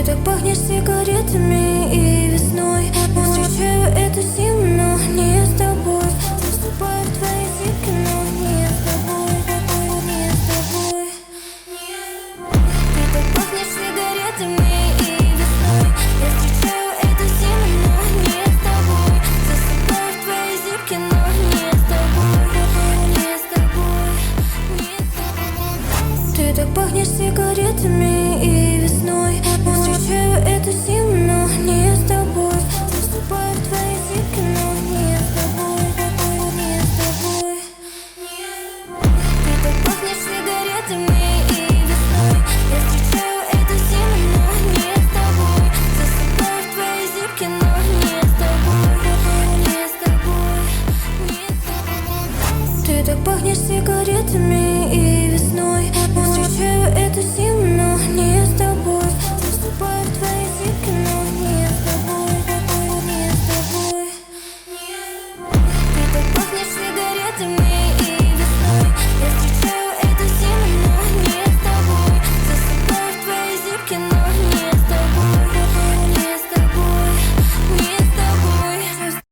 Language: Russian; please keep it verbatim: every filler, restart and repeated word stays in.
Ты так пахнешь сигаретами и весной. Я встречаю эту зиму, но не с тобой. Засыпаю в твои зипки, но не с тобой, не с тобой. Ты так пахнешь сигаретами и весной. Я встречаю эту зиму, но не с тобой. Засыпаю в твои зипки, но не с тобой, не с тобой, не с тобой. Ты так пахнешь сигаретами и весной. Я встречаю эту зиму, но не с тобой. Засыпаю в твои зипки, но не с тобой, не с тобой. Ты так пахнешь сигаретами и весной. Я встречаю эту зиму, но не с тобой. Засыпаю в твои зипки, но не с тобой, не с тобой, не с тобой. Ты так пахнешь сигаретами